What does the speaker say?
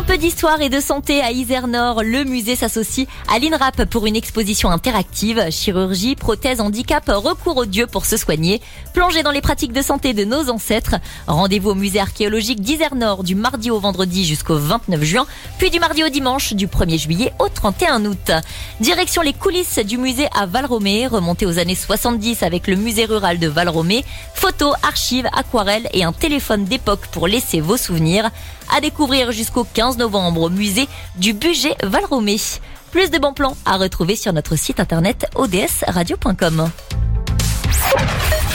peu d'histoire et de santé à Isère Nord. Le musée s'associe à l'INRAP pour une exposition interactive. Chirurgie, prothèse, handicap, recours aux dieux pour se soigner. Plongez dans les pratiques de santé de nos ancêtres. Rendez-vous au musée archéologique d'Isère Nord du mardi au vendredi jusqu'au 29 juin. Puis du mardi au dimanche du 1er juillet au 31 août. Direction les coulisses du musée à Valromé. Remontez aux années 70 avec le musée rural de Valromé. Photos, archives, aquarelles et un téléphone d'époque pour laisser vos souvenirs. À découvrir jusqu'au 15 novembre au musée du Bugey Valromé. Plus de bons plans à retrouver sur notre site internet odsradio.com.